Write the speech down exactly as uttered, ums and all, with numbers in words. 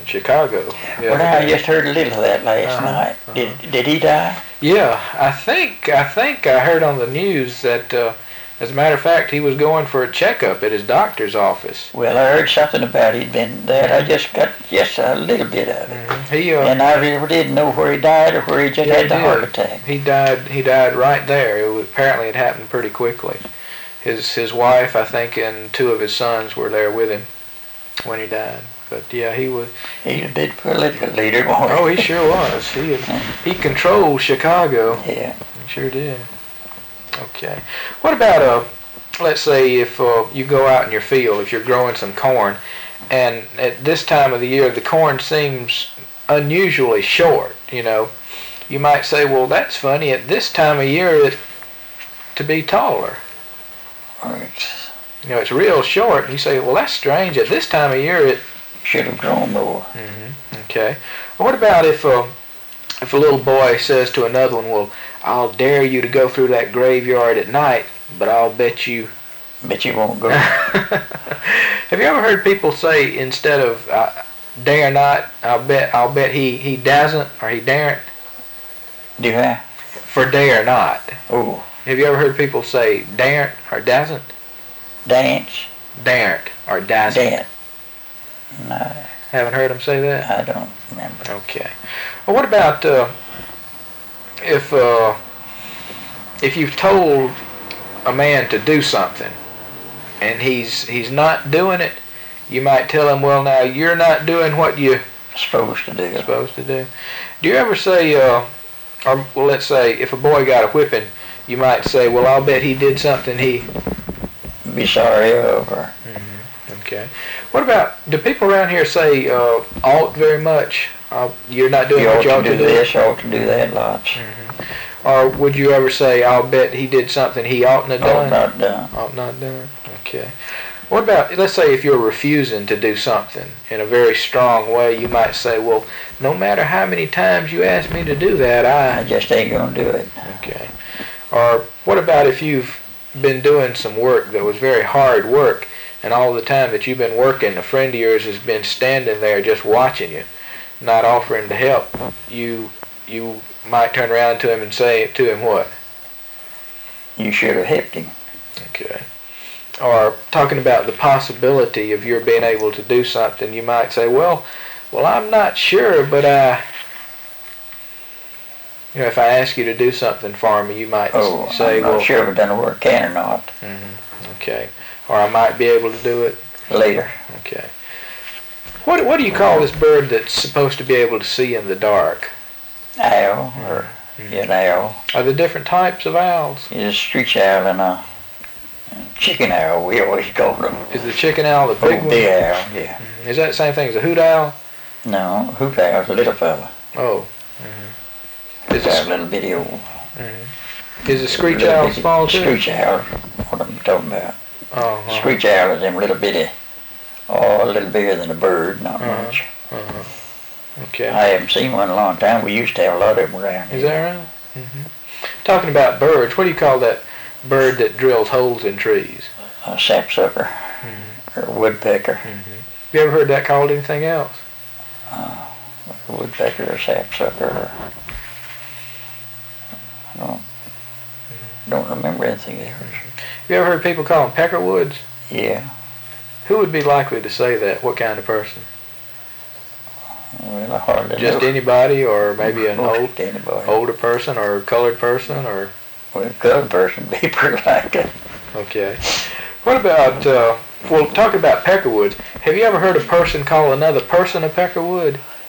Chicago. Well, now I just heard a little of that last Uh-huh, night. uh-huh. Did did he die? Yeah, I think I think I heard on the news that, uh, as a matter of fact, he was going for a checkup at his doctor's office. Well, I heard something about he'd been that. I just got just a little bit of it, Mm-hmm. He uh, and I really didn't know where he died or where he just Yeah, had he the did. heart attack. he died. He died right there. It was, apparently, it happened pretty quickly. His his wife, I think, and two of his sons were there with him when he died. But yeah, he was. He's a big political leader, boy. Oh, he sure was. He had, he controlled Chicago. Yeah. He sure did. Okay. What about uh? Let's say if uh, you go out in your field, if you're growing some corn, and at this time of the year the corn seems unusually short. You know, you might say, well, that's funny. At this time of year, it to be taller. Or it's You know, it's real short. And you say, well, that's strange. At this time of year, it. should have grown more. Mm-hmm. Okay. Well, what about if uh, if a little boy says to another one, well, I'll dare you to go through that graveyard at night, but I'll bet you. Bet you won't go. Have you ever heard people say instead of uh, dare not, I'll bet I'll bet he he doesn't or he daren't Do I? for dare not? Oh, Have you ever heard people say daren't or doesn't? dance, Daren't or doesn't? dance. No, Haven't heard them say that? I don't remember. Okay. Well, what about uh, if uh, if you've told a man to do something and he's he's not doing it? You might tell him, well, now you're not doing what you're Supposed to do. supposed to do. Do you ever say, uh, or well, let's say if a boy got a whipping, you might say, well, I'll bet he did something he. Be sorry over. Okay. What about, do people around here say uh, ought very much? Uh, you're not doing You what ought you ought to do to do? this, you ought to do that lots. Or would you ever say, I'll bet he did something he oughtn't have Ought done? not done. Ought not done. Okay. What about, let's say if you're refusing to do something in a very strong way, you might say, well, no matter how many times you ask me to do that, I I... just ain't gonna do it. Okay. Or what about if you've been doing some work that was very hard work, and all the time that you've been working, a friend of yours has been standing there just watching you, not offering to help. You you might turn around to him and say to him what? You should have helped him. Okay. Or talking about the possibility of your being able to do something, you might say, well, well, I'm not sure, but I, you know, if I ask you to do something for me, you might Oh, say, I'm not well, sure if I've done the work can or not. Mm-hmm. Okay. Or I might be able to do it. Later. Okay. What what do you call this bird that's supposed to be able to see in the dark? Owl, or yeah, an owl. Are there different types of owls? It's a screech owl and a chicken owl, we always call them. Is the chicken owl the big Oh, one? big owl, yeah. Is that the same thing as a hoot owl? No, hoot owl's a little fella. Oh. Mm-hmm. Is, It's a the, little bitty old. mm-hmm. is the screech little owl bitty- small too? Screech owl, what I'm talking about. Oh, uh-huh. Screech owl is them little bitty, oh, a little bigger than a bird, not Uh-huh. much. Uh-huh. Okay. I haven't seen one in a long time. We used to have a lot of them around Is here. that right? Mm-hmm. Talking about birds, what do you call that bird that drills holes in trees? A sapsucker, Mm-hmm. or a woodpecker. Mm-hmm. You ever heard that called anything else? Uh, a woodpecker or sapsucker. Or, I don't, don't remember anything else. You ever heard people call them peckerwoods? Yeah. Who would be likely to say that? What kind of person? Well, I hardly Just know. anybody, or maybe an Most old, anybody. older person, or a colored person, or... Well, colored person be pretty likely. Okay. What about, uh, well, talk about peckerwoods. Have you ever heard a person call another person a peckerwood?